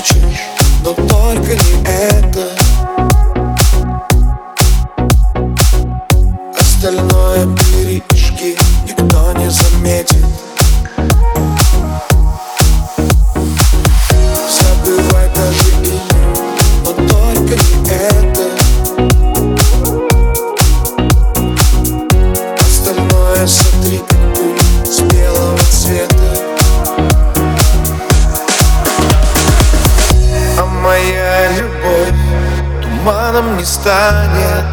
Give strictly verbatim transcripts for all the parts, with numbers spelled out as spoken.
хочешь, но только не это. Остальное перышки никто не заметит. Забывай даже имя, но только не это. Остальное сотри, как пыль с белого цвета. А моя любовь туманом не станет.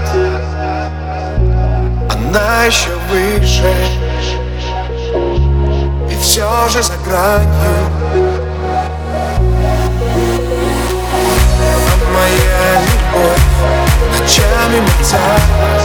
Она еще выше, и все же за гранью. А моя любовь ночами мерцает.